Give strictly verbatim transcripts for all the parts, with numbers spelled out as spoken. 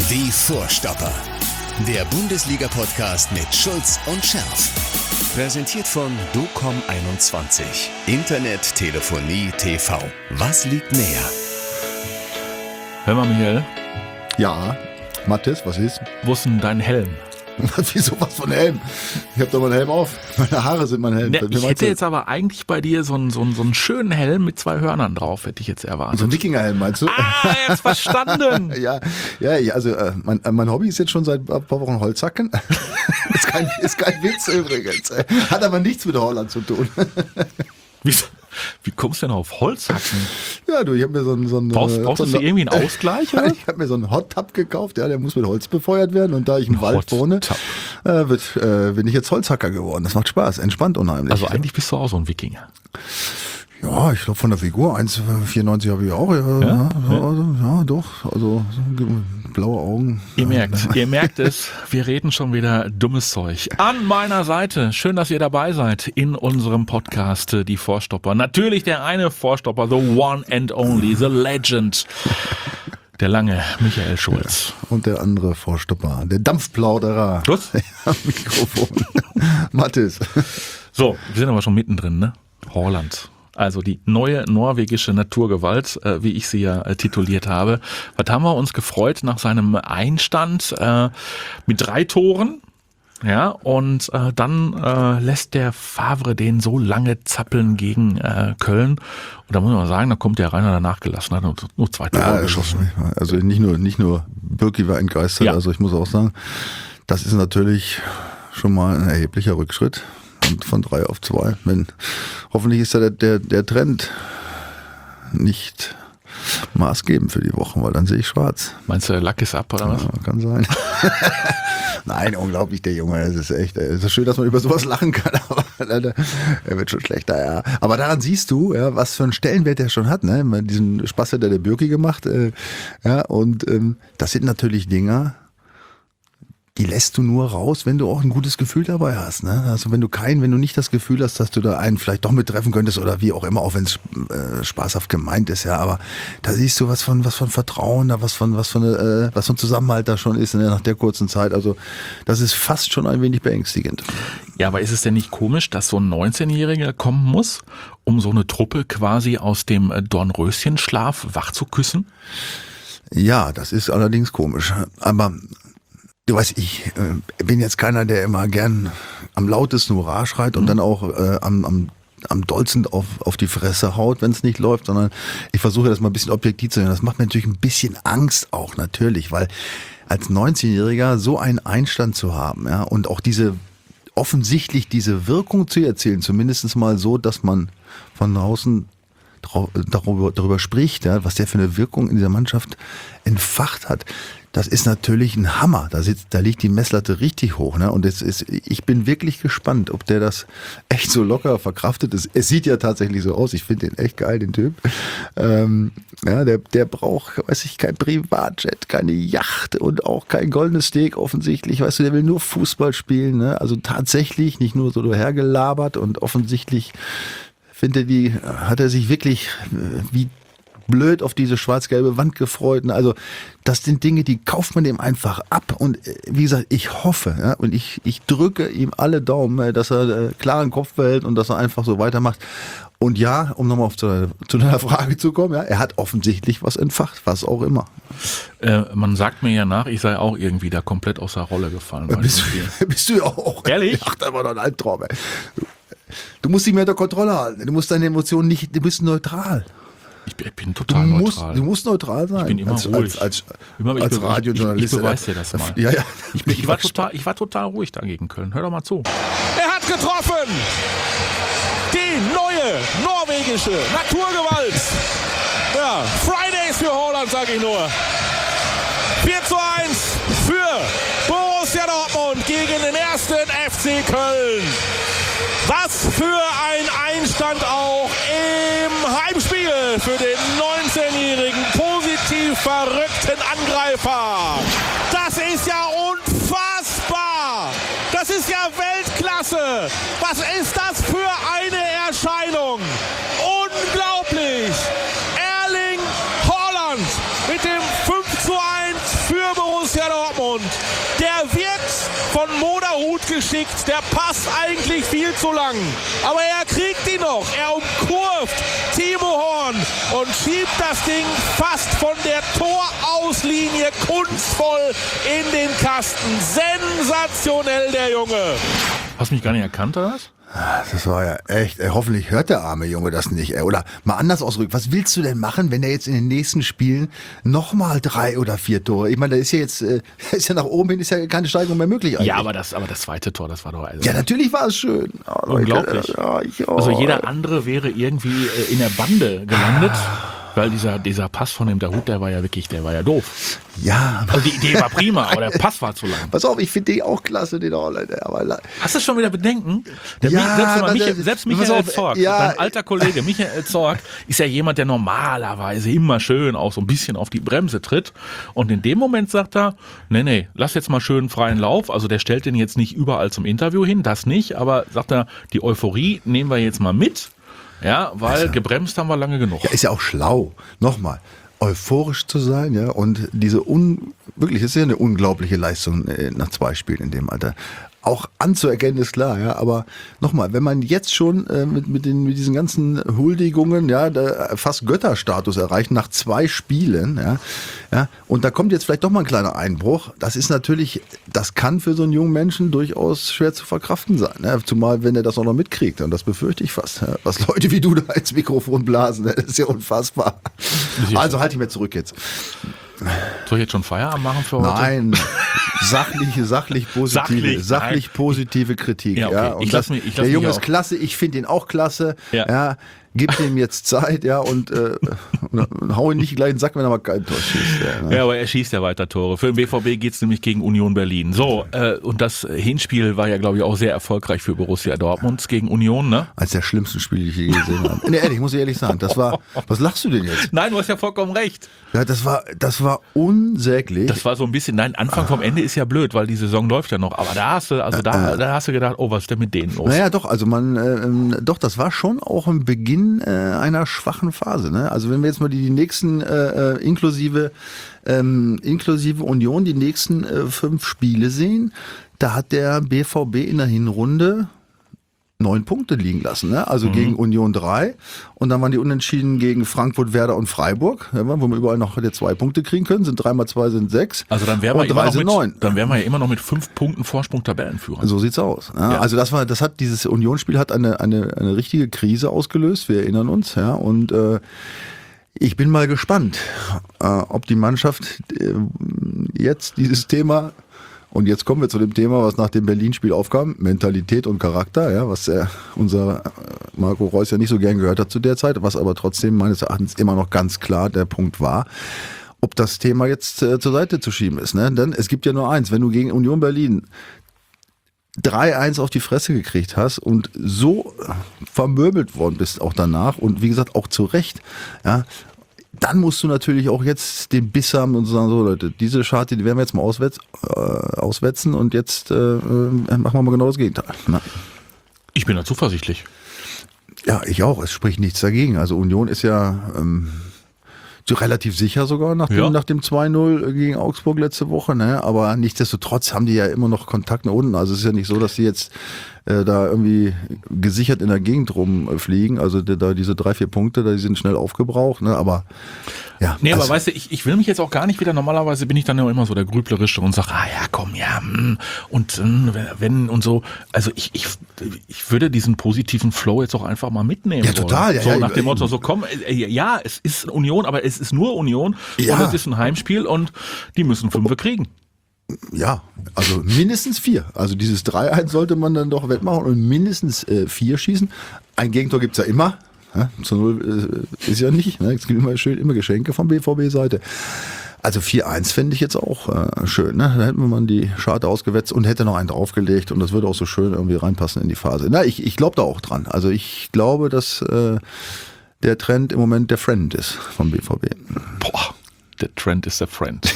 Die Vorstopper. Der Bundesliga-Podcast mit Schulz und Scherf. Präsentiert von docom einundzwanzig. Internet, Telefonie, T V. Was liegt näher? Hör mal, Michael. Ja, Mathis, was ist? Wo ist denn dein Helm? Wieso was von Helm? Ich hab doch meinen Helm auf. Meine Haare sind mein Helm. Ne, ich hätte jetzt aber eigentlich bei dir so einen, so, einen, so einen schönen Helm mit zwei Hörnern drauf, hätte ich jetzt erwartet. So ein Wikingerhelm, meinst du? Ah, jetzt verstanden. ja, ja, ja, also äh, mein, mein Hobby ist jetzt schon seit ein paar Wochen Holzhacken. ist, kein, ist kein Witz übrigens. Hat aber nichts mit Holland zu tun. Wieso? Wie kommst du denn auf Holzhacken? Ja, du, ich habe mir so einen... So einen brauchst brauchst so du irgendwie einen Ausgleich, oder? Ich habe mir so einen Hot Tub gekauft, ja, der muss mit Holz befeuert werden. Und da ich im Wald wohne, äh, wird, äh, bin ich jetzt Holzhacker geworden. Das macht Spaß, entspannt unheimlich. Also eigentlich bist du auch so ein Wikinger. Ja, ich glaube von der Figur, eins Komma vierundneunzig habe ich auch. Ja, ja, ja, ja. Also, ja doch. Also so blaue Augen. Ihr merkt, ihr merkt es, wir reden schon wieder dummes Zeug. An meiner Seite, schön, dass ihr dabei seid in unserem Podcast Die Vorstopper. Natürlich der eine Vorstopper, the one and only, the legend. Der lange Michael Schulz. Ja, und der andere Vorstopper, der Dampfplauderer. Was? Am Mikrofon. Mathis. So, wir sind aber schon mittendrin, ne? Holland. Also die neue norwegische Naturgewalt, äh, wie ich sie ja äh, tituliert habe. Was haben wir uns gefreut nach seinem Einstand äh, mit drei Toren? Ja, und äh, dann äh, lässt der Favre den so lange zappeln gegen äh, Köln. Und da muss man sagen, da kommt der Rainer danach gelassen, hat nur, nur zwei Tore ja, geschossen. Also nicht nur, nicht nur Birki war entgeistert, ja. Also ich muss auch sagen, das ist natürlich schon mal ein erheblicher Rückschritt. Und von drei auf zwei. Wenn, hoffentlich ist ja der, der, der Trend nicht maßgebend für die Wochen, weil dann sehe ich schwarz. Meinst du, der Lack ist ab, oder was? Ja, kann sein. Nein, unglaublich, der Junge. Es ist echt, es ist schön, dass man über sowas lachen kann, aber er wird schon schlechter, ja. Aber daran siehst du, ja, was für einen Stellenwert der schon hat, ne? Diesen Spaß hat der der Birki gemacht, äh, ja, und ähm, das sind natürlich Dinger, die lässt du nur raus, wenn du auch ein gutes Gefühl dabei hast. Ne? Also wenn du kein, wenn du nicht das Gefühl hast, dass du da einen vielleicht doch mit treffen könntest oder wie auch immer, auch wenn es äh, spaßhaft gemeint ist, ja. Aber da siehst du was von, was von Vertrauen, da was von, was von, äh, was von Zusammenhalt da schon ist, ne, nach der kurzen Zeit. Also das ist fast schon ein wenig beängstigend. Ja, aber ist es denn nicht komisch, dass so ein neunzehnjähriger kommen muss, um so eine Truppe quasi aus dem Dornröschenschlaf wach zu küssen? Ja, das ist allerdings komisch. Aber du weißt, ich äh, bin jetzt keiner, der immer gern am lautesten Hurra schreit und mhm. dann auch äh, am, am, am dollsten auf, auf die Fresse haut, wenn es nicht läuft, sondern ich versuche das mal ein bisschen objektiv zu sehen. Das macht mir natürlich ein bisschen Angst auch, natürlich, weil als neunzehnjähriger so einen Einstand zu haben, ja, und auch diese, offensichtlich diese Wirkung zu erzielen, zumindest mal so, dass man von draußen darüber, darüber spricht, ja, was der für eine Wirkung in dieser Mannschaft entfacht hat. Das ist natürlich ein Hammer. Da sitzt, da liegt die Messlatte richtig hoch, ne? Und es ist, ich bin wirklich gespannt, ob der das echt so locker verkraftet ist. Es sieht ja tatsächlich so aus. Ich finde den echt geil, den Typ. Ähm, ja, der, der braucht, weiß ich, kein Privatjet, keine Yacht und auch kein goldenes Steak offensichtlich. Weißt du, der will nur Fußball spielen, ne? Also tatsächlich, nicht nur so dahergelabert, und offensichtlich finde die, hat er sich wirklich wie blöd auf diese schwarz-gelbe Wand gefreut. Also das sind Dinge, die kauft man dem einfach ab. Und wie gesagt, ich hoffe, ja, und ich, ich drücke ihm alle Daumen, dass er äh, klaren Kopf behält und dass er einfach so weitermacht. Und ja, um nochmal auf zu, zu deiner Frage zu kommen, ja, er hat offensichtlich was entfacht, was auch immer. Äh, man sagt mir ja nach, ich sei auch irgendwie da komplett aus der Rolle gefallen. Bist, bist du ja auch. Ehrlich? Ach, das war doch ein Albtraum, ey. Du musst dich mehr unter Kontrolle halten. Du musst deine Emotionen nicht, du bist neutral. Ich bin, ich bin total du musst, neutral. Du musst neutral sein. Ich bin immer als, ruhig. Als, als, immer, als ich Radiojournalist. Ich, ich beweise dir das mal. Ja, ja. Ich, bin, ich, war total, ich war total ruhig da gegen Köln. Hör doch mal zu. Er hat getroffen! Die neue norwegische Naturgewalt! Ja, Fridays für Holland, sag ich nur. vier zu eins für Borussia Dortmund gegen den ersten F C Köln. Was für ein Einstand auch im Heimspiel für den neunzehnjährigen positiv verrückten Angreifer. Das ist ja unfassbar. Das ist ja Weltklasse. Was ist das für eine Erscheinung? Unglaublich. Erling Haaland mit dem fünf zu eins für Borussia ungeschickt. Der Pass eigentlich viel zu lang. Aber er kriegt ihn noch. Er umkurvt Timo Horn und schiebt das Ding fast von der Torauslinie kunstvoll in den Kasten. Sensationell, der Junge. Hast du mich gar nicht erkannt, oder was? Das war ja echt, ey, hoffentlich hört der arme Junge das nicht, ey. Oder mal anders ausgedrückt, was willst du denn machen, wenn er jetzt in den nächsten Spielen nochmal drei oder vier Tore, ich meine, da ist ja jetzt, äh, ist ja nach oben hin, ist ja keine Steigerung mehr möglich eigentlich. Ja, aber das, aber das zweite Tor, das war doch... Also ja, natürlich war es schön. Oh, unglaublich. Leute, ja, ich, oh. Also jeder andere wäre irgendwie äh, in der Bande gelandet. Weil dieser, dieser Pass von dem Dahut, der war ja wirklich, der war ja doof. Ja. Also die Idee war prima, aber der Pass war zu lang. Pass auf, ich finde die auch klasse, den Holland. Aber hast du schon wieder Bedenken? Der ja, selbst, mal, Michael, das, selbst Michael auf, Zorc, ja, dein alter Kollege Michael Zorc, ist ja jemand, der normalerweise immer schön auch so ein bisschen auf die Bremse tritt. Und in dem Moment sagt er, nee, nee, lass jetzt mal schön freien Lauf. Also der stellt den jetzt nicht überall zum Interview hin, das nicht. Aber sagt er, die Euphorie nehmen wir jetzt mal mit. Ja, weil also, gebremst haben wir lange genug. Ja, ist ja auch schlau. Nochmal, euphorisch zu sein, ja, und diese un, wirklich, das ist ja eine unglaubliche Leistung äh, nach zwei Spielen in dem Alter. Auch anzuerkennen ist klar, ja, aber nochmal, wenn man jetzt schon äh, mit, mit, den, mit diesen ganzen Huldigungen, ja, da fast Götterstatus erreicht nach zwei Spielen, ja, ja, und da kommt jetzt vielleicht doch mal ein kleiner Einbruch, das ist natürlich, das kann für so einen jungen Menschen durchaus schwer zu verkraften sein, ja, zumal wenn er das auch noch mitkriegt, und das befürchte ich fast, ja, was Leute wie du da ins Mikrofon blasen, das ist ja unfassbar. Also halte ich mir zurück jetzt. Soll ich jetzt schon Feierabend machen für heute? Nein, sachliche, sachlich positive, Sachlich, sachlich nein. positive Kritik. Ja, okay. Ja, und Ich das, lass mich- ich lass der mich Junge auch. ist klasse, ich finde ihn auch klasse. Ja. Ja. Gib ihm jetzt Zeit, ja, und, äh, und, und hau ihn nicht gleich in den Sack, wenn er mal kein Tor schießt. Ja, ne? Ja, aber er schießt ja weiter Tore. Für den B V B geht's nämlich gegen Union Berlin. So, äh, und das Hinspiel war ja, glaube ich, auch sehr erfolgreich für Borussia Dortmund gegen Union, ne? Eines der schlimmsten Spiele, die ich je gesehen habe. Nee, ehrlich, muss ich ehrlich sagen, das war, was lachst du denn jetzt? Nein, du hast ja vollkommen recht. Ja, das war, das war unsäglich. Das war so ein bisschen, nein, Anfang vom Ende ist ja blöd, weil die Saison läuft ja noch. Aber da hast du, also da, da hast du gedacht, oh, was ist denn mit denen los? Naja, doch, also man, äh, doch, das war schon auch ein Beginn äh, einer schwachen Phase. Ne? Also wenn wir jetzt mal die, die nächsten, äh, äh, inklusive, ähm, inklusive Union, die nächsten äh, fünf Spiele sehen, da hat der B V B in der Hinrunde neun Punkte liegen lassen. Ne? Also mhm. gegen Union drei und dann waren die Unentschieden gegen Frankfurt, Werder und Freiburg, ja, wo wir überall noch zwei Punkte kriegen können, sind drei mal zwei sind sechs. Also dann wären wir, und immer drei noch sind mit, neun. dann wären wir ja immer noch mit fünf Punkten Vorsprung Tabellenführer. So sieht's aus. Ja, Ja. Also das war, das hat dieses Unionsspiel hat eine eine eine richtige Krise ausgelöst. Wir erinnern uns, ja. Und äh, ich bin mal gespannt, äh, ob die Mannschaft äh, jetzt dieses Thema und jetzt kommen wir zu dem Thema, was nach dem Berlin-Spiel aufkam, Mentalität und Charakter, ja, was äh, unser äh, Marco Reus ja nicht so gern gehört hat zu der Zeit, was aber trotzdem meines Erachtens immer noch ganz klar der Punkt war. Ob das Thema jetzt äh, zur Seite zu schieben ist. Ne? Denn es gibt ja nur eins, wenn du gegen Union Berlin drei eins auf die Fresse gekriegt hast und so vermöbelt worden bist auch danach und wie gesagt auch zu Recht, ja, dann musst du natürlich auch jetzt den Biss haben und sagen, so Leute, diese Scharte, die werden wir jetzt mal auswetz, äh, auswetzen und jetzt äh, machen wir mal genau das Gegenteil. Na. Ich bin da zuversichtlich. Ja, ich auch. Es spricht nichts dagegen. Also Union ist ja ähm, so relativ sicher sogar nach dem, Ja. nach dem zwei null gegen Augsburg letzte Woche. Ne? Aber nichtsdestotrotz haben die ja immer noch Kontakt nach unten. Also es ist ja nicht so, dass die jetzt äh, da irgendwie gesichert in der Gegend rumfliegen. Also die, da diese drei, vier Punkte, die sind schnell aufgebraucht. Ne? Aber ja. Nee, also, aber weißt du, ich, ich will mich jetzt auch gar nicht wieder, normalerweise bin ich dann ja immer so der Grüblerische und sage, ah ja, komm, ja, hm, und hm, wenn und so. Also ich, ich, ich würde diesen positiven Flow jetzt auch einfach mal mitnehmen. Ja, total, ja, So ja, nach ja, dem Motto, so komm, äh, ja, es ist Union, aber es ist nur Union Ja. und es ist ein Heimspiel und die müssen Fünfe kriegen. Ja, also mindestens vier. Also dieses drei eins sollte man dann doch wettmachen und mindestens äh, vier schießen. Ein Gegentor gibt's ja immer. Ja, zu null äh, ist ja nicht. Ne? Es gibt immer schön immer Geschenke von B V B-Seite. Also vier eins fände ich jetzt auch äh, schön. Ne? Da hätten wir mal die Scharte ausgewetzt und hätte noch einen draufgelegt und das würde auch so schön irgendwie reinpassen in die Phase. Na, ich, ich glaube da auch dran. Also ich glaube, dass äh, der Trend im Moment der Friend ist vom B V B. Boah, der Trend ist der Friend.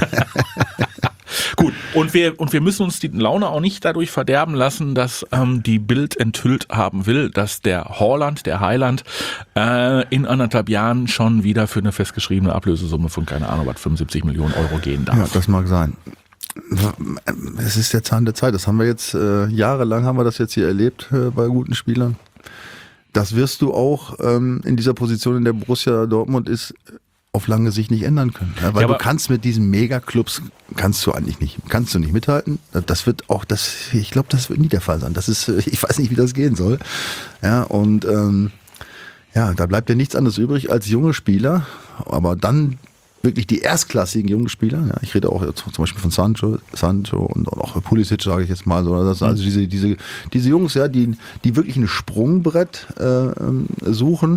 Gut, und wir, und wir müssen uns die Laune auch nicht dadurch verderben lassen, dass ähm, die Bild enthüllt haben will, dass der Haaland, der Heiland, äh, in anderthalb Jahren schon wieder für eine festgeschriebene Ablösesumme von, keine Ahnung, was, fünfundsiebzig Millionen Euro gehen darf. Ja, das mag sein. Es ist der Zahn der Zeit. Das haben wir jetzt, äh, jahrelang haben wir das jetzt hier erlebt äh, bei guten Spielern. Das wirst du auch ähm, in dieser Position, in der Borussia Dortmund ist, auf lange Sicht nicht ändern können. Ja, weil Ja, du aber- kannst mit diesen Megaclubs, kannst du eigentlich nicht, kannst du nicht mithalten. Das wird auch, das, ich glaube, das wird nie der Fall sein. Das ist, ich weiß nicht, wie das gehen soll. Ja, und ähm, ja, da bleibt dir nichts anderes übrig als junge Spieler, aber dann wirklich die erstklassigen jungen Spieler. Ja, ich rede auch zum Beispiel von Sancho, Sancho und auch Pulisic, sage ich jetzt mal so. Das, also diese, diese, diese Jungs, ja, die, die wirklich ein Sprungbrett äh, suchen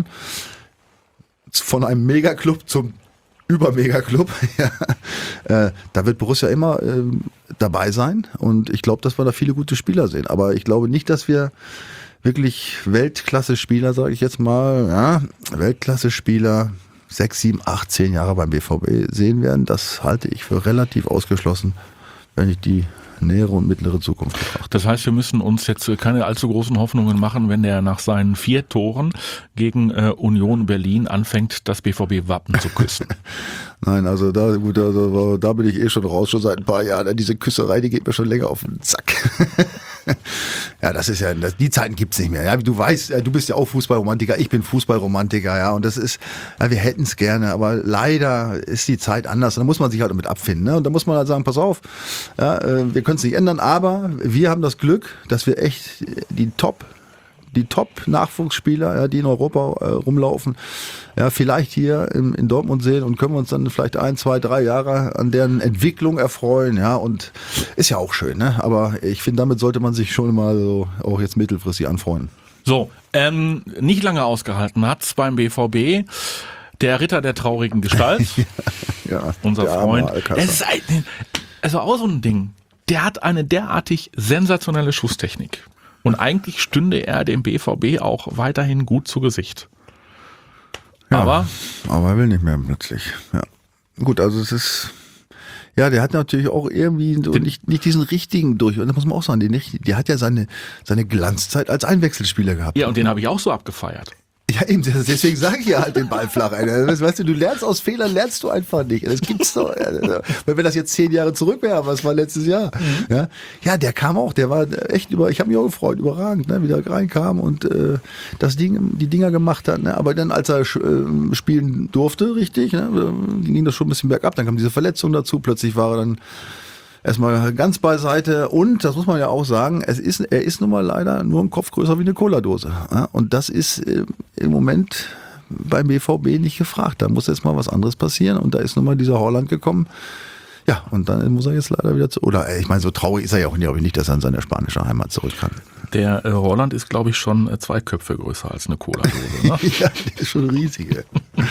von einem Megaclub zum Über-Megaclub. Ja, äh, da wird Borussia immer äh, dabei sein und ich glaube, dass wir da viele gute Spieler sehen. Aber ich glaube nicht, dass wir wirklich Weltklasse-Spieler, sage ich jetzt mal, ja, Weltklasse-Spieler sechs, sieben, acht, zehn Jahre beim B V B sehen werden. Das halte ich für relativ ausgeschlossen, wenn ich die nähere und mittlere Zukunft betrachte. Das heißt, wir müssen uns jetzt keine allzu großen Hoffnungen machen, wenn der nach seinen vier Toren gegen äh, Union Berlin anfängt, das B V B-Wappen zu küssen. Nein, also da, gut, also da bin ich eh schon raus, schon seit ein paar Jahren. Diese Küsserei, die geht mir schon länger auf den Zack. Ja, das ist ja, das, die Zeiten gibt's nicht mehr. Ja, du weißt, du bist ja auch Fußballromantiker, ich bin Fußballromantiker, ja, und das ist, ja, wir hätten's gerne, aber leider ist die Zeit anders. Und da muss man sich halt damit abfinden, ne? Und da muss man halt sagen, pass auf, ja, wir können es nicht ändern, aber wir haben das Glück, dass wir echt die Top die Top-Nachwuchsspieler, ja, die in Europa äh, rumlaufen, ja, vielleicht hier in, in Dortmund sehen und können wir uns dann vielleicht ein, zwei, drei Jahre an deren Entwicklung erfreuen, ja, und ist ja auch schön, ne? Aber ich finde, damit sollte man sich schon mal so auch jetzt mittelfristig anfreunden. So, ähm, nicht lange ausgehalten hat's beim B V B. Der Ritter der traurigen Gestalt, Ja, unser der arme Freund. Alcázar. Es ist ein, also auch so ein Ding. Der hat eine derartig sensationelle Schusstechnik. Und eigentlich stünde er dem B V B auch weiterhin gut zu Gesicht. Ja, Aber aber er will nicht mehr plötzlich. Ja. Gut, also es ist, ja, der hat natürlich auch irgendwie so nicht, nicht diesen richtigen durch. Und das muss man auch sagen, der, nicht, der hat ja seine, seine Glanzzeit als Einwechselspieler gehabt. ja, und den habe ich auch so abgefeiert. Ja, eben, deswegen sage ich ja halt den Ball flach. Alter. Weißt du, du lernst aus Fehlern, lernst du einfach nicht. Das gibt's doch. Alter. Weil wenn das jetzt zehn Jahre zurück wäre, was war letztes Jahr? Mhm. Ja, ja, der kam auch, der war echt über, ich habe mich auch gefreut, überragend, ne, wie der reinkam und äh, das Ding, die Dinger gemacht hat. Ne, aber dann, als er äh, spielen durfte, richtig, ne, ging das schon ein bisschen bergab. Dann kam diese Verletzung dazu. Plötzlich war er dann erstmal ganz beiseite und, das muss man ja auch sagen, es ist, er ist nun mal leider nur ein Kopf größer wie eine Cola-Dose. Ja? Und das ist äh, im Moment beim B V B nicht gefragt. Da muss jetzt mal was anderes passieren und da ist nun mal dieser Haaland gekommen. Ja, und dann muss er jetzt leider wieder zu, oder äh, ich meine, so traurig ist er ja auch nicht, nicht, dass er in seine spanische Heimat zurück kann. Der äh, Holland ist, glaube ich, schon äh, zwei Köpfe größer als eine Cola-Dose. Ne? Ja, der ist schon riesig.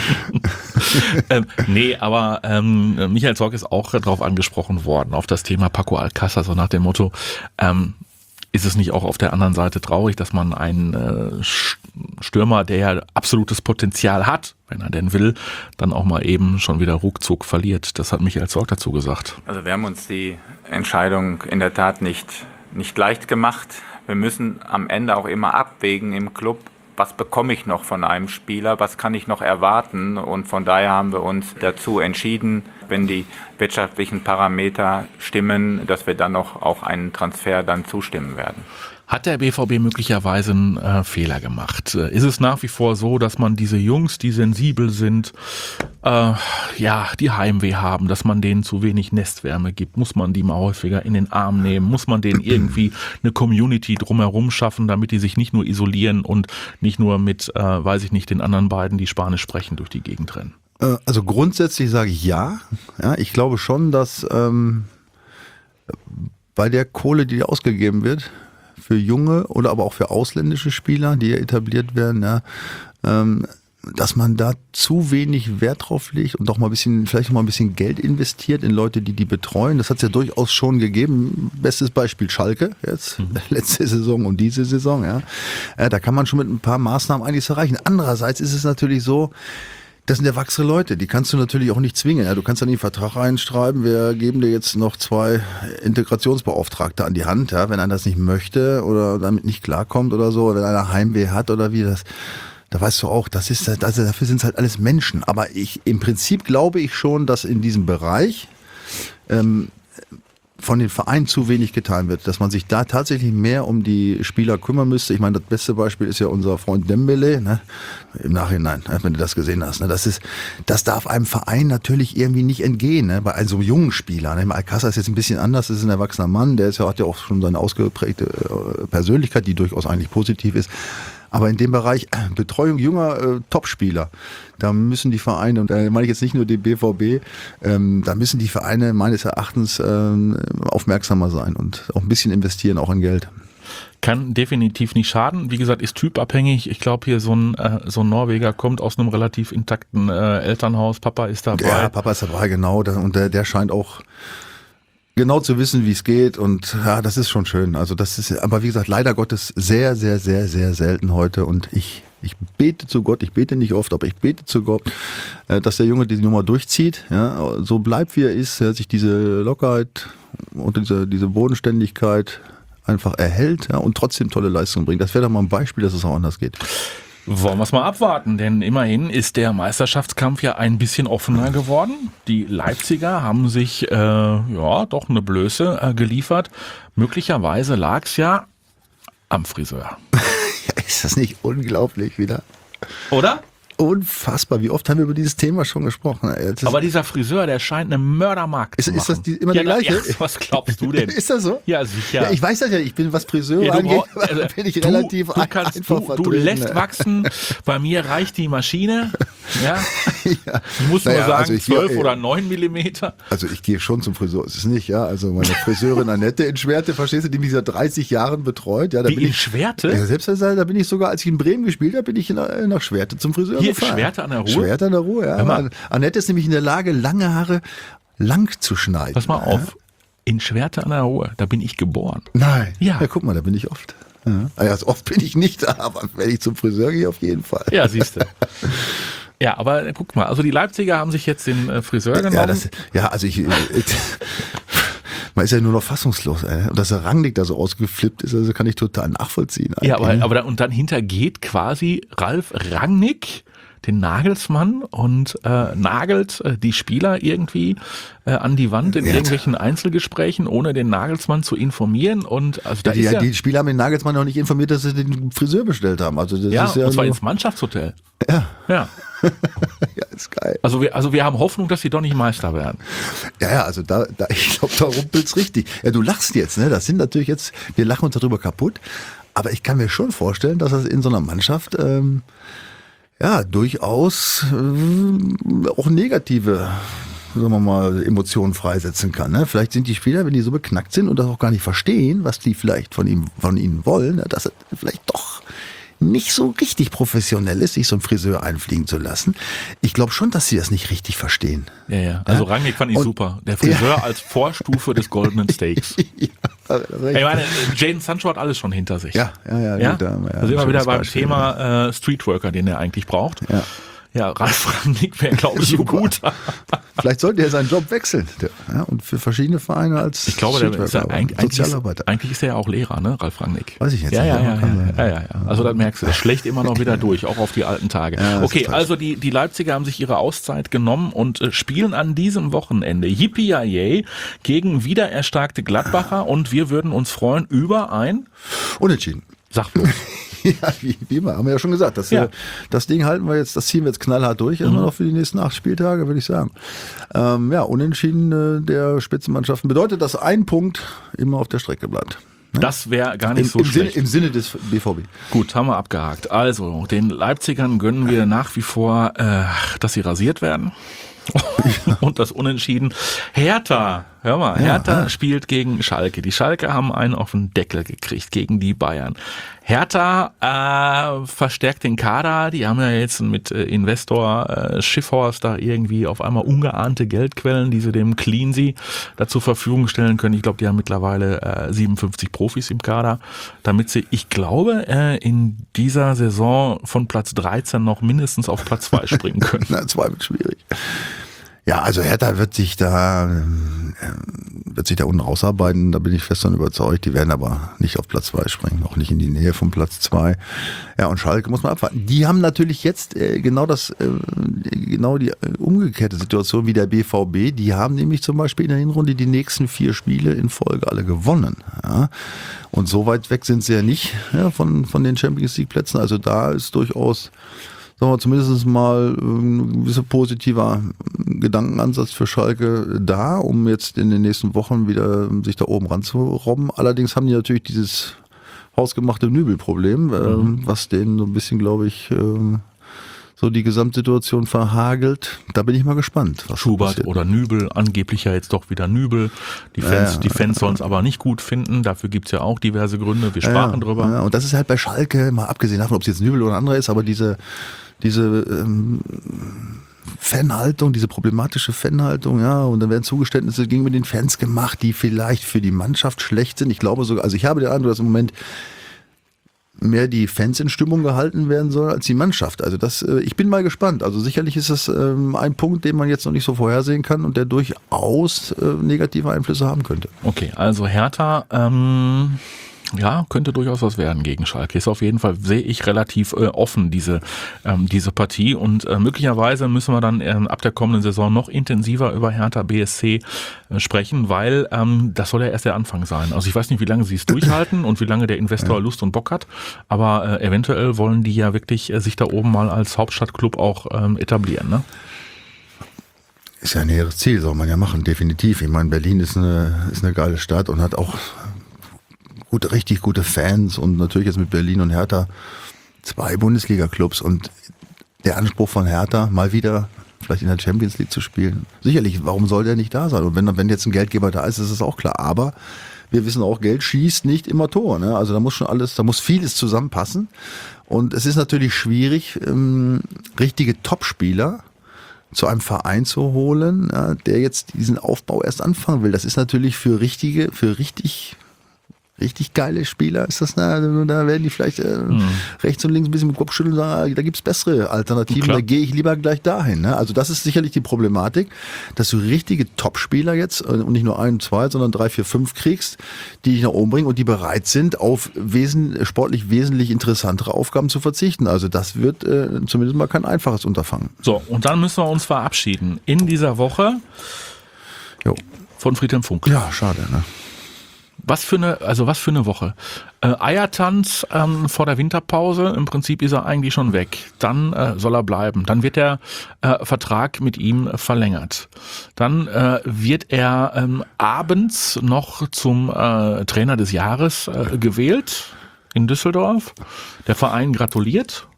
ähm, nee, aber ähm, Michael Zorc ist auch äh, darauf angesprochen worden, auf das Thema Paco Alcázar, so nach dem Motto, ähm, ist es nicht auch auf der anderen Seite traurig, dass man einen äh, Stürmer, der ja absolutes Potenzial hat, wenn er denn will, dann auch mal eben schon wieder ruckzuck verliert. Das hat Michael Zorc dazu gesagt. Also wir haben uns die Entscheidung in der Tat nicht, nicht leicht gemacht. Wir müssen am Ende auch immer abwägen im Club, was bekomme ich noch von einem Spieler, was kann ich noch erwarten, und von daher haben wir uns dazu entschieden, wenn die wirtschaftlichen Parameter stimmen, dass wir dann noch auch einen Transfer dann zustimmen werden. Hat der B V B möglicherweise einen äh, Fehler gemacht? Äh, ist es nach wie vor so, dass man diese Jungs, die sensibel sind, äh, ja, die Heimweh haben, dass man denen zu wenig Nestwärme gibt? Muss man die mal häufiger in den Arm nehmen? Muss man denen irgendwie eine Community drumherum schaffen, damit die sich nicht nur isolieren und nicht nur mit, äh, weiß ich nicht, den anderen beiden, die Spanisch sprechen, durch die Gegend rennen? Also grundsätzlich sage ich ja. Ja, ich glaube schon, dass ähm, bei der Kohle, die ausgegeben wird, für junge oder aber auch für ausländische Spieler, die ja etabliert werden, ja, ähm, dass man da zu wenig Wert drauf legt und auch mal ein bisschen, vielleicht auch mal ein bisschen Geld investiert in Leute, die die betreuen. Das hat es ja durchaus schon gegeben. Bestes Beispiel Schalke jetzt, mhm. letzte Saison und diese Saison. Ja. Ja, da kann man schon mit ein paar Maßnahmen einiges erreichen. Andererseits ist es natürlich so, das sind erwachsene Leute, die kannst du natürlich auch nicht zwingen. Ja, du kannst ja nicht einen Vertrag reinschreiben, wir geben dir jetzt noch zwei Integrationsbeauftragte an die Hand, ja, wenn einer das nicht möchte oder damit nicht klarkommt oder so, oder wenn einer Heimweh hat oder wie das, da weißt du auch, das ist, also dafür sind es halt alles Menschen. Aber ich, im Prinzip glaube ich schon, dass in diesem Bereich ähm, von den Vereinen zu wenig getan wird, dass man sich da tatsächlich mehr um die Spieler kümmern müsste. Ich meine, das beste Beispiel ist ja unser Freund Dembele, ne? Im Nachhinein, wenn du das gesehen hast. Ne? Das ist, das darf einem Verein natürlich irgendwie nicht entgehen, ne? Bei einem so jungen Spieler. Ne? Alcázar ist jetzt ein bisschen anders, das ist ein erwachsener Mann, der ist ja, hat ja auch schon seine ausgeprägte Persönlichkeit, die durchaus eigentlich positiv ist. Aber in dem Bereich Betreuung junger äh, Topspieler, da müssen die Vereine, und da meine ich jetzt nicht nur den B V B, ähm, da müssen die Vereine meines Erachtens ähm, aufmerksamer sein und auch ein bisschen investieren, auch in Geld. Kann definitiv nicht schaden. Wie gesagt, ist typabhängig. Ich glaube, hier so ein, äh, so ein Norweger kommt aus einem relativ intakten äh, Elternhaus. Papa ist dabei. Ja, Papa ist dabei, genau. Und der, der scheint auch genau zu wissen, wie es geht, und ja, das ist schon schön. Also das ist, aber wie gesagt, leider Gottes sehr, sehr, sehr, sehr selten heute, und ich, ich bete zu Gott, ich bete nicht oft, aber ich bete zu Gott, dass der Junge diese Nummer durchzieht, ja, so bleibt wie er ist, sich diese Lockerheit und diese, diese Bodenständigkeit einfach erhält, ja, und trotzdem tolle Leistung bringt. Das wäre doch mal ein Beispiel, dass es auch anders geht. Wollen wir es mal abwarten, denn immerhin ist der Meisterschaftskampf ja ein bisschen offener geworden. Die Leipziger haben sich äh, ja doch eine Blöße äh, geliefert. Möglicherweise lag es ja am Friseur. Ja, ist das nicht unglaublich wieder? Oder? Unfassbar, wie oft haben wir über dieses Thema schon gesprochen. Aber dieser Friseur, der scheint eine Mördermarkt ist, zu machen. Ist das die, immer ja, der gleiche? Ja, was glaubst du denn? Ist das so? Ja, sicher. Ja, ich weiß das ja, ich bin, was Friseure ja, angeht, brauch, also, bin ich du, relativ du kannst, einfach du, vertreten. Du lässt wachsen, bei mir reicht die Maschine. Ja. Ja. Ich muss naja, nur sagen, also zwölf gehe, oder neun Millimeter. Also ich gehe schon zum Friseur, es ist nicht, ja, also meine Friseurin Annette in Schwerte, verstehst du, die mich seit dreißig Jahren betreut. Ja, da Wie bin in ich, Schwerte? Ja, selbst da bin ich sogar, als ich in Bremen gespielt habe, bin ich nach, nach Schwerte zum Friseur Hier, gefahren. Schwerte an der Ruhr? Schwerte an der Ruhr, ja. Annette ist nämlich in der Lage, lange Haare lang zu schneiden. Pass mal auf, ja? in Schwerte an der Ruhr, da bin ich geboren. Nein. Ja. Ja, guck mal, da bin ich oft. Ja, also oft bin ich nicht da, aber wenn ich zum Friseur gehe, auf jeden Fall. Ja, siehst du. Ja, aber guck mal, also die Leipziger haben sich jetzt den äh, Friseur genommen. Ja, das, ja also ich... Man ist ja nur noch fassungslos, ey. Und dass der Rangnick da so ausgeflippt ist, also kann ich total nachvollziehen. Ja, aber, aber da, und dann hintergeht quasi Ralf Rangnick den Nagelsmann und äh, nagelt äh, die Spieler irgendwie äh, an die Wand in ja. irgendwelchen Einzelgesprächen, ohne den Nagelsmann zu informieren. Und also da ja, die, ist ja, die Spieler haben den Nagelsmann noch nicht informiert, dass sie den Friseur bestellt haben. Also das ja, ist ja und zwar nur, ins Mannschaftshotel. Ja. Ja. Ja, ist geil. Also wir, also wir haben Hoffnung, dass sie doch nicht Meister werden. Ja, ja, also da, da ich glaube, da rumpelt's richtig. Ja, du lachst jetzt, ne? Das sind natürlich jetzt, wir lachen uns darüber kaputt. Aber ich kann mir schon vorstellen, dass das in so einer Mannschaft ähm, ja durchaus äh, auch negative, sagen wir mal, Emotionen freisetzen kann. Ne? Vielleicht sind die Spieler, wenn die so beknackt sind und das auch gar nicht verstehen, was die vielleicht von ihm, von ihnen wollen, dass es vielleicht doch nicht so richtig professionell ist, sich so einen Friseur einfliegen zu lassen. Ich glaube schon, dass sie das nicht richtig verstehen. Ja, ja. Also ja? Rangnick fand ich und, super. Der Friseur ja. als Vorstufe des Goldenen Steaks. Ja, ich meine, Jadon Sancho hat alles schon hinter sich. Ja, ja, ja. ja? Gut, ja, da sind wir wieder beim Beispiel, Thema äh, Streetworker, den er eigentlich braucht. Ja. Ja, Ralf Rangnick wäre, glaube ich, gut. Vielleicht sollte er seinen Job wechseln. Ja, und für verschiedene Vereine als Ich glaube, der ist ja eigentlich, eigentlich, Sozialarbeiter. ist, eigentlich ist er ja auch Lehrer, ne, Ralf Rangnick. Weiß ich jetzt ja, nicht. Ja, ja, ja, ja, ja, ja, ja. Also das merkst du, das schlägt immer noch wieder durch, auch auf die alten Tage. Ja, okay, also die, die Leipziger haben sich ihre Auszeit genommen und äh, spielen an diesem Wochenende Yippie gegen wiedererstarkte Gladbacher, und wir würden uns freuen über ein... Unentschieden. Sag bloß. Ja, wie, wie immer, haben wir ja schon gesagt. Das, Ja. das Ding halten wir jetzt, das ziehen wir jetzt knallhart durch, erstmal noch für die nächsten acht Spieltage, würde ich sagen. Ähm, ja, Unentschieden äh, der Spitzenmannschaften bedeutet, dass ein Punkt immer auf der Strecke bleibt. Ne? Das wäre gar nicht Im, so im schlecht. Sinne, Im Sinne des B V B. Gut, haben wir abgehakt. Also, den Leipzigern gönnen wir nach wie vor, äh, dass sie rasiert werden. Und das Unentschieden. Hertha, hör mal, Ja, Hertha ja. spielt gegen Schalke. Die Schalke haben einen auf den Deckel gekriegt gegen die Bayern. Hertha äh, verstärkt den Kader. Die haben ja jetzt mit äh, Investor äh, Schiffhorst da irgendwie auf einmal ungeahnte Geldquellen, die sie dem Cleansea da zur Verfügung stellen können. Ich glaube, die haben mittlerweile äh, siebenundfünfzig Profis im Kader, damit sie, ich glaube, äh, in dieser Saison von Platz dreizehn noch mindestens auf Platz zwei springen können. Na, zwei wird schwierig. Ja, also Hertha wird sich da, ähm, wird sich da unten rausarbeiten, da bin ich fest davon überzeugt. Die werden aber nicht auf Platz zwei springen, auch nicht in die Nähe von Platz zwei. Ja, und Schalke muss man abwarten. Die haben natürlich jetzt äh, genau das, äh, genau die äh, umgekehrte Situation wie der B V B. Die haben nämlich zum Beispiel in der Hinrunde die nächsten vier Spiele in Folge alle gewonnen. Ja. Und so weit weg sind sie ja nicht ja, von, von den Champions League Plätzen. Also da ist durchaus, sagen wir zumindest mal ein gewisser positiver Gedankenansatz für Schalke da, um jetzt in den nächsten Wochen wieder sich da oben ranzurobben. Allerdings haben die natürlich dieses hausgemachte Nübel-Problem, mhm. äh, was denen so ein bisschen, glaube ich, äh, so die Gesamtsituation verhagelt. Da bin ich mal gespannt. Was Schubert oder Nübel, angeblich ja jetzt doch wieder Nübel. Die Fans, ja, die Fans sollen es aber nicht gut finden. Dafür gibt's ja auch diverse Gründe. Wir sprachen ja, drüber. Ja, und das ist halt bei Schalke, mal abgesehen davon, ob es jetzt Nübel oder anderer ist, aber diese, diese ähm, Fanhaltung, diese problematische Fanhaltung, ja, und dann werden Zugeständnisse gegenüber den Fans gemacht, die vielleicht für die Mannschaft schlecht sind. Ich glaube sogar, also ich habe den Eindruck, dass im Moment mehr die Fans in Stimmung gehalten werden sollen als die Mannschaft. Also das, ich bin mal gespannt. Also sicherlich ist das ähm, ein Punkt, den man jetzt noch nicht so vorhersehen kann und der durchaus äh, negative Einflüsse haben könnte. Okay, also Hertha, ähm, ja, könnte durchaus was werden gegen Schalke. Ist auf jeden Fall, sehe ich, relativ äh, offen, diese ähm, diese Partie. Und äh, möglicherweise müssen wir dann ähm, ab der kommenden Saison noch intensiver über Hertha B S C äh, sprechen, weil ähm, das soll ja erst der Anfang sein. Also ich weiß nicht, wie lange sie es durchhalten und wie lange der Investor ja. Lust und Bock hat, aber äh, eventuell wollen die ja wirklich äh, sich da oben mal als Hauptstadtclub auch ähm, etablieren, ne? Ist ja ein hehres Ziel, soll man ja machen, definitiv. Ich meine, Berlin ist eine, ist eine geile Stadt und hat auch gute, richtig gute Fans und natürlich jetzt mit Berlin und Hertha zwei Bundesliga-Clubs und der Anspruch von Hertha, mal wieder vielleicht in der Champions League zu spielen. Sicherlich, warum soll der nicht da sein? Und wenn, wenn jetzt ein Geldgeber da ist, ist es auch klar. Aber wir wissen auch, Geld schießt nicht immer Tor. Ne? Also da muss schon alles, da muss vieles zusammenpassen. Und es ist natürlich schwierig, ähm, richtige Topspieler zu einem Verein zu holen, ja, der jetzt diesen Aufbau erst anfangen will. Das ist natürlich für richtige, für richtig Richtig geile Spieler ist das, na, da werden die vielleicht äh, mhm. rechts und links ein bisschen mit dem Kopf schütteln und sagen, da gibt's bessere Alternativen, Klar. da gehe ich lieber gleich dahin. Ne? Also das ist sicherlich die Problematik, dass du richtige Topspieler jetzt und nicht nur ein, zwei, sondern drei, vier, fünf kriegst, die dich nach oben bringen und die bereit sind, auf wesen, sportlich wesentlich interessantere Aufgaben zu verzichten. Also das wird äh, zumindest mal kein einfaches Unterfangen. So, und dann müssen wir uns verabschieden in dieser Woche jo. von Friedhelm Funk. Ja, schade, ne? Was für eine, also was für eine Woche. Äh, Eiertanz ähm, vor der Winterpause, im Prinzip ist er eigentlich schon weg. Dann äh, soll er bleiben. Dann wird der äh, Vertrag mit ihm verlängert. Dann äh, wird er ähm, abends noch zum äh, Trainer des Jahres äh, gewählt in Düsseldorf. Der Verein gratuliert.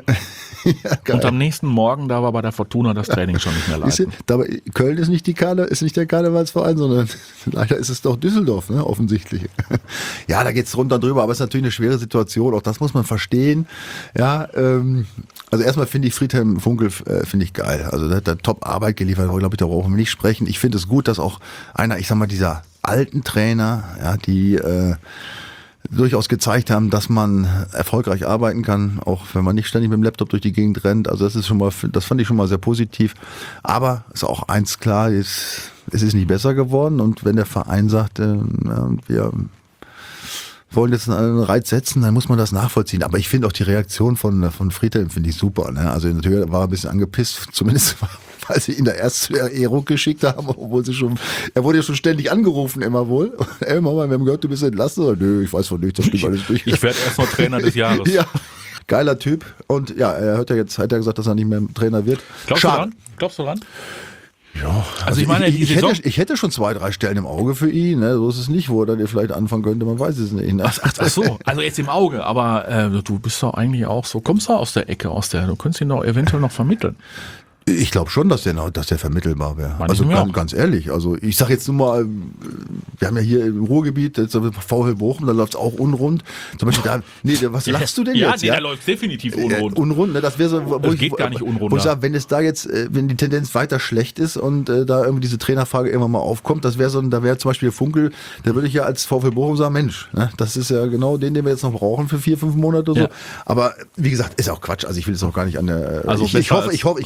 Ja, und am nächsten Morgen, da war bei der Fortuna das Training schon nicht mehr leiten. Dabei, Köln ist nicht, die Karne, ist nicht der Karnevalsverein, sondern leider ist es doch Düsseldorf, ne, offensichtlich. Ja, da geht's runter drüber, aber es ist natürlich eine schwere Situation, auch das muss man verstehen. Ja, ähm, also erstmal finde ich Friedhelm Funkel, äh, finde ich geil. Also der hat da Top-Arbeit geliefert, aber ich glaube, da brauchen wir nicht sprechen. Ich finde es gut, dass auch einer, ich sag mal, dieser alten Trainer, ja, die äh, durchaus gezeigt haben, dass man erfolgreich arbeiten kann, auch wenn man nicht ständig mit dem Laptop durch die Gegend rennt. Also das ist schon mal, das fand ich schon mal sehr positiv. Aber ist auch eins klar, ist, es ist nicht besser geworden. Und wenn der Verein sagt, äh, wir wollen jetzt einen Reiz setzen, dann muss man das nachvollziehen. Aber ich finde auch die Reaktion von, von Friedhelm finde ich super. Ne? Also natürlich war er ein bisschen angepisst, zumindest weil sie ihn da erst zu der Ehrung geschickt haben, obwohl sie schon, er wurde ja schon ständig angerufen, immer wohl. Ey Mama, wir haben gehört, du bist entlassen. Oder, nö, ich weiß von nichts, das stimmt alles durch. Ich werde erst noch Trainer des Jahres. Ja, geiler Typ. Und ja, er hat ja jetzt, hat er gesagt, dass er nicht mehr Trainer wird. Glaubst Schade. du dran? Glaubst du dran? Ja, also, also ich meine, ich, ich, hätte, ich hätte schon zwei, drei Stellen im Auge für ihn, ne? So ist es nicht, wo er dann vielleicht anfangen könnte, man weiß es nicht. Ne? Ach, ach, ach so, also jetzt im Auge, aber äh, du bist doch eigentlich auch so, kommst du aus der Ecke, aus der, du könntest ihn doch eventuell noch vermitteln. Ich glaube schon, dass der, dass der vermittelbar wäre. Also ganz, ganz ehrlich, also ich sage jetzt nur mal, wir haben ja hier im Ruhrgebiet, jetzt VfL Bochum, da läuft es auch unrund. Zum Beispiel da, nee, was lachst du denn ja, jetzt? Nee, ja, da läuft definitiv unrund. Äh, unrund, ne, das wäre so, wo das ich, geht gar nicht unrund. Wo ich sage, wenn es da jetzt, wenn die Tendenz weiter schlecht ist und äh, da irgendwie diese Trainerfrage irgendwann mal aufkommt, das wäre so, da wäre zum Beispiel Funkel, da würde ich ja als VfL Bochum sagen, Mensch, ne, das ist ja genau den, den wir jetzt noch brauchen für vier, fünf Monate oder so. Ja. Aber wie gesagt, ist auch Quatsch. Also ich will jetzt auch gar nicht an der. Also ich, ich hoffe, ich hoffe, ich hoffe, dass der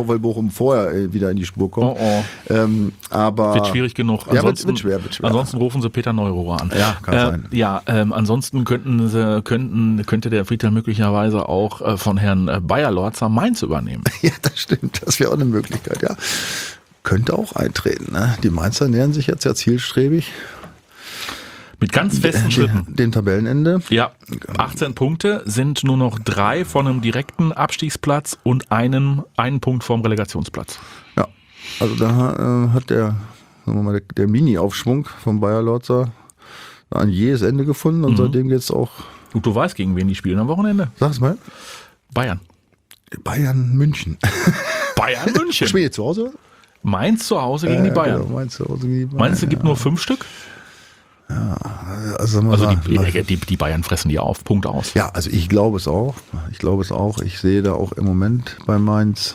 VfL Bochum vorher äh, wieder in die Spur kommt. Oh, oh. Ähm, aber Wird schwierig genug. Ja, Ansonsten, wird, wird schwer, wird schwer. Ansonsten rufen sie Peter Neururer an. Ja, kann äh, sein. Ja, ähm, ansonsten könnten sie, könnten, könnte der Friedhelm möglicherweise auch äh, von Herrn äh, Bayer-Lorzer Mainz übernehmen. Ja, das stimmt. Das wäre auch eine Möglichkeit, ja. Könnte auch eintreten. Ne? Die Mainzer nähern sich jetzt ja zielstrebig Mit ganz festen Schritten. dem, dem Tabellenende. Ja, achtzehn Punkte, sind nur noch drei von einem direkten Abstiegsplatz und einen, einen Punkt vom Relegationsplatz. Ja, also da äh, hat der, sagen wir mal, der, der Mini-Aufschwung von Bayer-Lorzer ein jähes Ende gefunden und Mhm. seitdem geht's auch, Und du weißt, gegen wen die spielen am Wochenende? sag's mal, Bayern. Bayern München. Bayern München. Spielen die zu Hause? Mainz zu Hause gegen die Ja, Bayern. Genau, Mainz zu Hause gegen die Bayern. Meinst du, gibt ja. nur fünf Stück? Also, sagen wir Also mal, die, die, die Bayern fressen die auf, Punkt aus. ja, also ich glaube es auch. Ich glaube es auch. Ich sehe da auch im Moment bei Mainz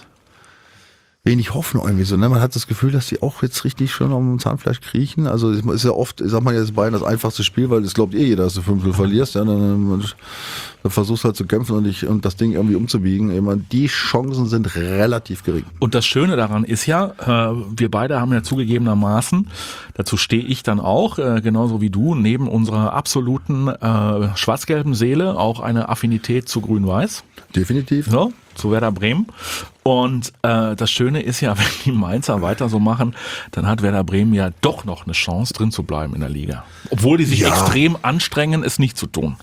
wenig Hoffnung irgendwie so. Ne? Man hat das Gefühl, dass die auch jetzt richtig schon am Zahnfleisch kriechen. Also es ist ja oft, sagt man jetzt Bayern das einfachste Spiel, weil das glaubt eh jeder, dass du fünf null verlierst. Ja? Dann, dann, dann versuchst du halt zu kämpfen und, dich, und das Ding irgendwie umzubiegen. Ich meine, die Chancen sind relativ gering. Und das Schöne daran ist ja, äh, wir beide haben ja zugegebenermaßen, dazu stehe ich dann auch, äh, genauso wie du, neben unserer absoluten äh, schwarz-gelben Seele auch eine Affinität zu Grün-Weiß. Definitiv. So, zu Werder Bremen. Und äh, das Schöne ist ja, wenn die Mainzer weiter so machen, dann hat Werder Bremen ja doch noch eine Chance, drin zu bleiben in der Liga. Obwohl die sich Ja. extrem anstrengen, es nicht zu tun.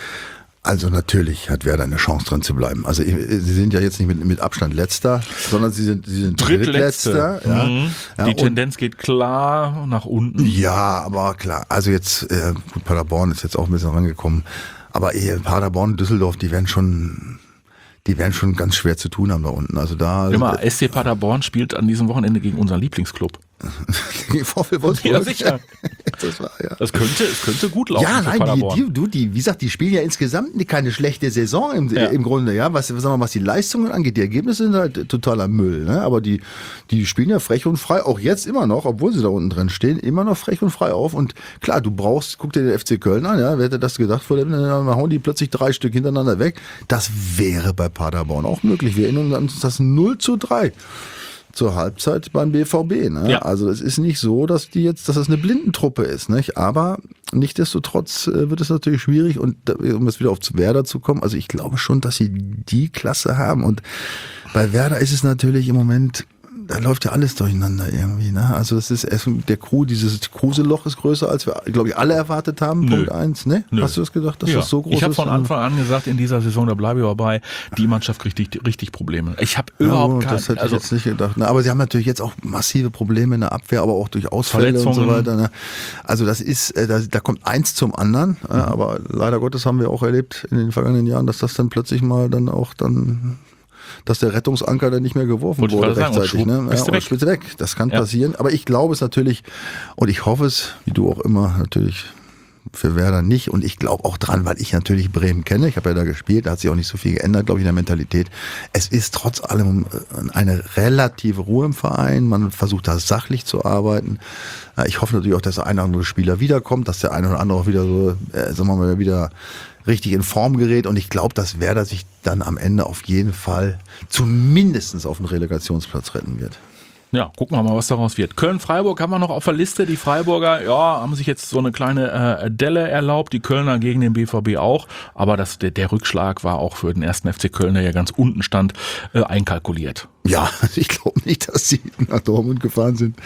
Also natürlich hat Werder eine Chance drin zu bleiben. Also ich- sie sind ja jetzt nicht mit, mit Abstand Letzter, sondern sie sind, sie sind Drittletzte. Drittletzter. Ja. Mhm. Ja, Die und- Tendenz geht klar nach unten. Ja, aber klar, also jetzt, äh, gut, Paderborn ist jetzt auch ein bisschen rangekommen, aber eh, Paderborn und Düsseldorf, die werden schon, die werden schon ganz schwer zu tun haben da unten. Also da Immer, S C Paderborn spielt an diesem Wochenende gegen unseren Lieblingsclub. gegen VfL Wolfsburg. Ja, sicher. Das war, ja. Das könnte, es könnte gut laufen Ja, für nein, Paderborn. die, die, du, die, wie gesagt, die spielen ja insgesamt keine schlechte Saison im, Ja. im Grunde, ja. Was, sagen wir mal, was die Leistungen angeht, die Ergebnisse sind halt totaler Müll, ne? Aber die, die spielen ja frech und frei, auch jetzt immer noch, obwohl sie da unten drin stehen, immer noch frech und frei auf. Und klar, du brauchst, guck dir den F C Köln an, ja, wer hätte das gedacht vor dem, dann hauen die plötzlich drei Stück hintereinander weg. Das wäre bei Paderborn auch möglich. Wir erinnern uns das null zu drei. Zur Halbzeit beim B V B. Ne? Ja. Also es ist nicht so, dass die jetzt, dass das eine Blindentruppe ist, nicht? Aber nichtsdestotrotz äh, wird es natürlich schwierig und da- um jetzt wieder auf Werder zu kommen, also ich glaube schon, dass sie die Klasse haben und bei Werder ist es natürlich im Moment, da läuft ja alles durcheinander irgendwie, ne? Also das ist erst der Crew, dieses Kruse-Loch ist größer, als wir, glaube ich, alle erwartet haben. Nö. Punkt eins, ne? Nö. Hast du das gedacht, dass Ja. das so groß ich habe ist? von Anfang an gesagt, in dieser Saison, da bleibe ich dabei, die Mannschaft kriegt richtig, richtig Probleme. Ich habe überhaupt ja, keine, das hätte also ich jetzt nicht gedacht. Na, aber sie haben natürlich jetzt auch massive Probleme in der Abwehr, aber auch durch Ausfälle und so Verletzungen. weiter. Ne? Also das ist, äh, da, da kommt eins zum anderen. Äh, aber leider Gottes haben wir auch erlebt in den vergangenen Jahren, dass das dann plötzlich mal dann auch dann, dass der Rettungsanker dann nicht mehr geworfen Wollte ich wurde gerade sagen, und rechtzeitig. schwupp, Ne? bist Ja, du und weg. spielst du weg. Das kann Ja. passieren. Aber ich glaube es natürlich und ich hoffe es, wie du auch immer, natürlich für Werder nicht. Und ich glaube auch dran, weil ich natürlich Bremen kenne. Ich habe ja da gespielt, da hat sich auch nicht so viel geändert, glaube ich, in der Mentalität. Es ist trotz allem äh, eine relative Ruhe im Verein. Man versucht da sachlich zu arbeiten. Äh, Ich hoffe natürlich auch, dass der eine oder andere Spieler wiederkommt, dass der eine oder andere auch wieder so, äh, sagen wir mal, wieder richtig in Form gerät. Und ich glaube, dass Werder sich dann am Ende auf jeden Fall zumindest auf den Relegationsplatz retten wird. ja, gucken wir mal, was daraus wird. Köln-Freiburg haben wir noch auf der Liste. Die Freiburger, ja, haben sich jetzt so eine kleine äh, Delle erlaubt. Die Kölner gegen den B V B auch. Aber das, der, der Rückschlag war auch für den ersten F C Köln, der ja ganz unten stand, äh, einkalkuliert. Ja, ich glaube nicht, dass sie nach Dortmund gefahren sind,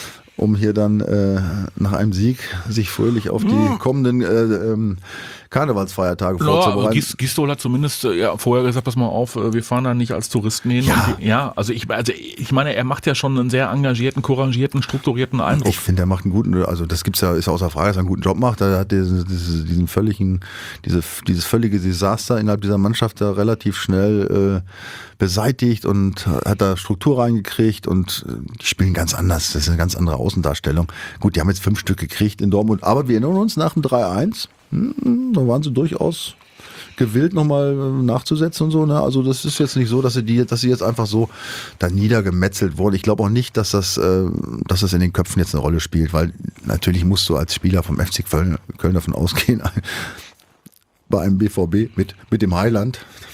um hier dann äh, nach einem Sieg sich fröhlich auf die kommenden äh, ähm, Karnevalsfeiertage Ja, vorzubereiten. Gis- Gistol hat zumindest äh, ja, vorher gesagt, pass mal auf, äh, wir fahren da nicht als Touristen hin. Ja. Und die, ja, also ich, also ich meine, er macht ja schon einen sehr engagierten, couragierten, strukturierten Eindruck. Ich finde, er macht einen guten, also das gibt's ja, ist ja außer Frage, dass er einen guten Job macht. Er hat diesen, diesen, diesen völligen, diese, dieses völlige Desaster innerhalb dieser Mannschaft da relativ schnell äh, beseitigt und hat da Struktur reingekriegt und äh, die spielen ganz anders. Das ist eine ganz andere Außendarstellung. Gut, die haben jetzt fünf Stück gekriegt in Dortmund, aber wir erinnern uns nach dem drei eins, hm, da waren sie durchaus gewillt, nochmal nachzusetzen und so. Ne? Also das ist jetzt nicht so, dass sie die, dass sie jetzt einfach so da niedergemetzelt wurden. Ich glaube auch nicht, dass das, äh, dass das in den Köpfen jetzt eine Rolle spielt, weil natürlich musst du als Spieler vom F C Köln, Köln davon ausgehen, bei einem B V B mit, mit dem Heiland,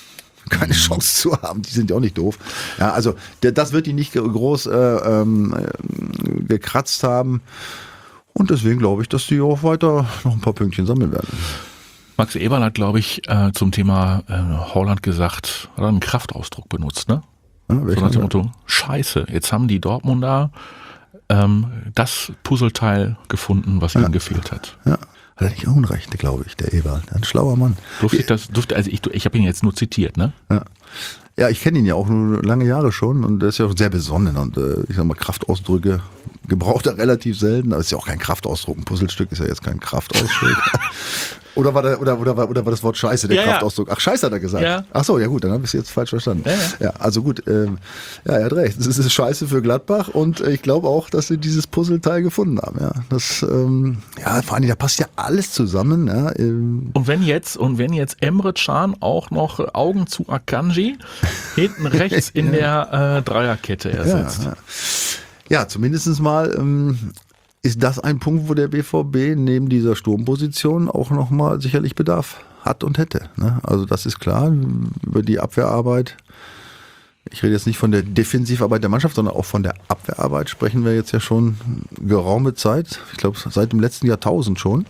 keine Chance zu haben. Die sind ja auch nicht doof. Ja, also der, das wird die nicht groß äh, ähm, gekratzt haben. Und deswegen glaube ich, dass die auch weiter noch ein paar Pünktchen sammeln werden. Max Eberl hat, glaube ich, äh, zum Thema äh, Haaland gesagt, hat einen Kraftausdruck benutzt, ne? Ja, so nach dem Motto, scheiße, jetzt haben die Dortmunder ähm, das Puzzleteil gefunden, was ja. ihnen gefehlt hat. Ja, hat er nicht Unrecht, glaube ich, der Eberl. Ein schlauer Mann. Durfte ich das, durfte, also ich, ich habe ihn jetzt nur zitiert, ne? Ja. Ja, ich kenne ihn ja auch nur lange Jahre schon und er ist ja auch sehr besonnen und äh, ich sag mal, Kraftausdrücke gebraucht er relativ selten, aber ist ja auch kein Kraftausdruck. Ein Puzzlestück ist ja jetzt kein Kraftausdruck. Oder war, der, oder, oder, war, oder war das Wort Scheiße der ja, Kraftausdruck? Ach, Scheiße hat er gesagt. Ja. Ach so, ja gut, dann habe ich es jetzt falsch verstanden. Ja, ja. ja also gut, ähm, ja, er hat recht. Es ist Scheiße für Gladbach und ich glaube auch, dass sie dieses Puzzleteil gefunden haben. Ja, das, ähm, ja, vor allem, da passt ja alles zusammen. Ja, ähm. Und wenn jetzt, und wenn jetzt Emre Can auch noch Augen zu Akanji hinten rechts in ja. der äh, Dreierkette ersetzt. Ja, ja. ja zumindest mal ähm, ist das ein Punkt, wo der B V B neben dieser Sturmposition auch nochmal sicherlich Bedarf hat und hätte. Ne? Also das ist klar, über die Abwehrarbeit. Ich rede jetzt nicht von der Defensivarbeit der Mannschaft, sondern auch von der Abwehrarbeit sprechen wir jetzt ja schon geraume Zeit. Ich glaube, seit dem letzten Jahrtausend schon.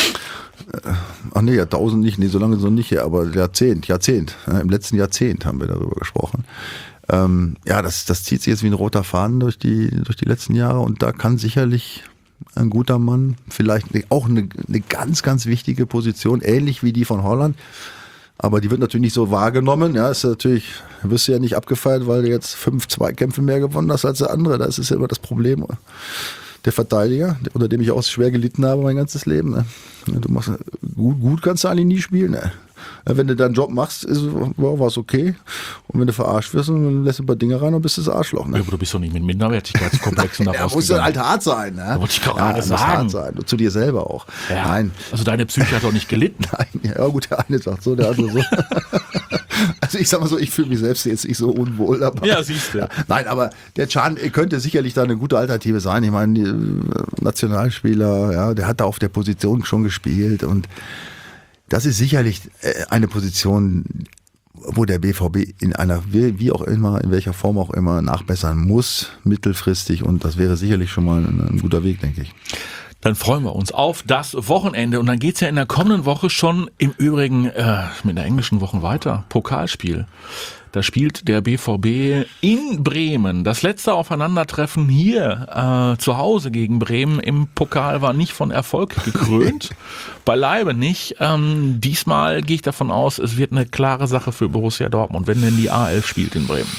Ach nee, Jahrtausend nicht, nee, so lange so nicht, aber Jahrzehnt, Jahrzehnt. Ja, im letzten Jahrzehnt haben wir darüber gesprochen. Ähm, ja, das, das zieht sich jetzt wie ein roter Faden durch die, durch die letzten Jahre und da kann sicherlich ein guter Mann, vielleicht auch eine, eine ganz, ganz wichtige Position, ähnlich wie die von Haaland, aber die wird natürlich nicht so wahrgenommen. Ja, ist natürlich, wirst du ja nicht abgefeiert, weil du jetzt fünf Zweikämpfe mehr gewonnen hast als der andere. Das ist ja immer das Problem. Der Verteidiger, unter dem ich auch schwer gelitten habe mein ganzes Leben. Ne? Du machst gut, gut kannst du eigentlich nie spielen. Ne? Wenn du deinen Job machst, ist, war es okay. Und wenn du verarscht wirst, dann lässt du ein paar Dinge rein und bist du das Arschloch. Ne? Ja, aber du bist doch nicht mit Minderwertigkeitskomplexen nach Hause. Ja, muss halt hart sein. Ne? Da wollte ich gerade ja, sagen. Hart sein. Und zu dir selber auch. Ja. Nein. Also deine Psyche hat doch nicht gelitten. Nein, ja gut, der eine sagt so, der andere so. Also ich sag mal so, ich fühle mich selbst jetzt nicht so unwohl dabei. Ja, siehst du. Ja. Nein, aber der Can könnte sicherlich da eine gute Alternative sein. Ich meine, die Nationalspieler, ja, der hat da auf der Position schon gespielt und das ist sicherlich eine Position, wo der B V B in einer, wie auch immer, in welcher Form auch immer, nachbessern muss, mittelfristig. Und das wäre sicherlich schon mal ein, ein guter Weg, denke ich. Dann freuen wir uns auf das Wochenende. Und dann geht's ja in der kommenden Woche schon im Übrigen äh, mit der englischen Woche weiter. Pokalspiel. Da spielt der B V B in Bremen. Das letzte Aufeinandertreffen hier äh, zu Hause gegen Bremen im Pokal war nicht von Erfolg gekrönt. Beileibe nicht. Ähm, diesmal gehe ich davon aus, es wird eine klare Sache für Borussia Dortmund, wenn denn die A elf spielt in Bremen.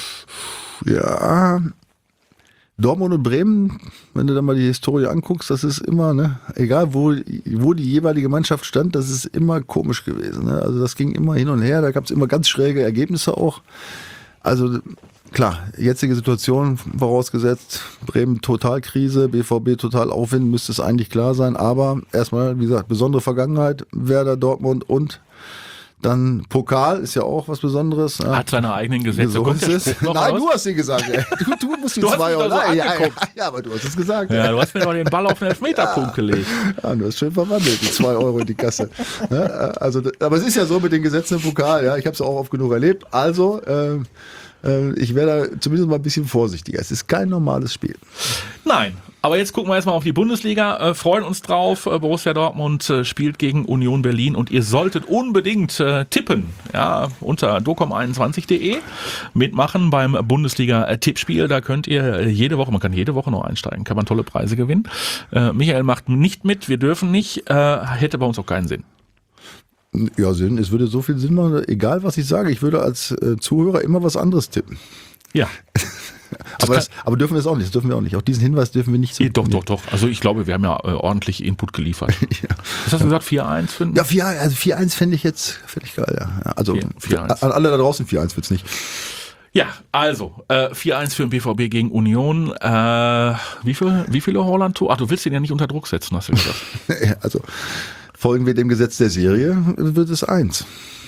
Ja, Dortmund und Bremen, wenn du da mal die Historie anguckst, das ist immer, ne, egal wo, wo die jeweilige Mannschaft stand, das ist immer komisch gewesen. Ne? Also das ging immer hin und her, da gab es immer ganz schräge Ergebnisse auch. Also klar, jetzige Situation vorausgesetzt, Bremen Totalkrise, B V B total Aufwind, müsste es eigentlich klar sein. Aber erstmal, wie gesagt, besondere Vergangenheit, Werder, Dortmund und dann Pokal ist ja auch was Besonderes. Hat seine eigenen Gesetze. So Kommt der Spruch noch Nein, raus? du hast ihn gesagt. Ey. Du, du musst die Du hast zwei mich da Euro. so Ja, ja, angeguckt. ja, aber du hast es gesagt. Ja, du hast mir doch den Ball auf den Elfmeterpunkt gelegt. Ja, du hast schön verwandelt, die zwei Euro in die Kasse. Ja, also, aber es ist ja so mit den Gesetzen im Pokal. Ja, ich habe es auch oft genug erlebt. Also, äh, äh, ich wäre da zumindest mal ein bisschen vorsichtiger. Es ist kein normales Spiel. Nein. Aber jetzt gucken wir erstmal auf die Bundesliga, äh, freuen uns drauf. Äh, Borussia Dortmund äh, spielt gegen Union Berlin und ihr solltet unbedingt äh, tippen, ja, unter docom einundzwanzig punkt de mitmachen beim Bundesliga-Tippspiel. Da könnt ihr äh, jede Woche, man kann jede Woche noch einsteigen, kann man tolle Preise gewinnen. Äh, Michael macht nicht mit, wir dürfen nicht, äh, hätte bei uns auch keinen Sinn. Ja, Sinn, es würde so viel Sinn machen, egal was ich sage, ich würde als äh, Zuhörer immer was anderes tippen. Ja. Aber, das, aber dürfen wir es auch nicht, das dürfen wir auch nicht. Auch diesen Hinweis dürfen wir nicht so. Doch, doch, doch. Also ich glaube, wir haben ja äh, ordentlich Input geliefert. Ja. Was hast du gesagt, vier eins? Ja, vier eins, also vier eins fände ich jetzt, fände ich geil, ja. Also vier eins. An alle da draußen vier eins wird's nicht. Ja, also äh, vier eins für den B V B gegen Union. Äh, wie, viel, wie viele Haaland-Tore? Ach, du willst ihn ja nicht unter Druck setzen, hast du gesagt. Also folgen wir dem Gesetz der Serie, wird es eins.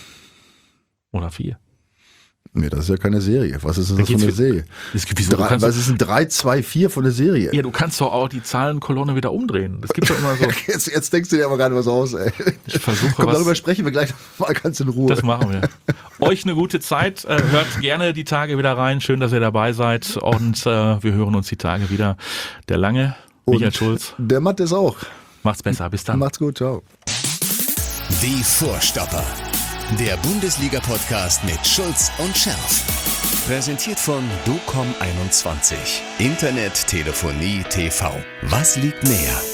Oder vier. Nee, das ist ja keine Serie. Was ist das für eine Serie? Es gibt, wieso, drei, was ist ein drei, zwei, vier von der Serie? Ja, du kannst doch auch die Zahlenkolonne wieder umdrehen. Das gibt doch immer so. Jetzt, jetzt denkst du dir aber gerade was aus, ey. Ich versuche Komm, was. darüber sprechen wir gleich mal ganz in Ruhe. Das machen wir. Euch eine gute Zeit. Äh, hört gerne die Tage wieder rein. Schön, dass ihr dabei seid. Und äh, wir hören uns die Tage wieder. Der Lange, Michael Und Schulz. Der Matt ist auch. Macht's besser. Bis dann. Macht's gut, ciao. Die Vorstopper. Der Bundesliga-Podcast mit Schulz und Scherf. Präsentiert von DOCOM einundzwanzig. Internet, Telefonie, T V. Was liegt näher?